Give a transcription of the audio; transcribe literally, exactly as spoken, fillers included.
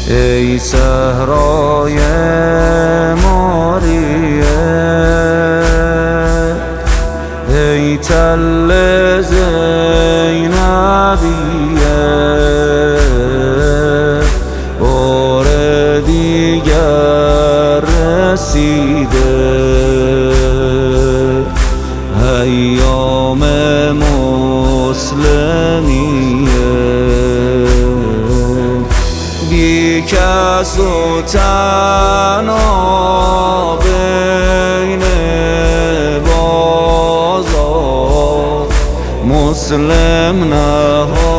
ای صحرای ماریه، ای تل زینبیه، بار دیگر رسیده ایام مسلمیه، بی کس و تنها بین بازار مسلم نها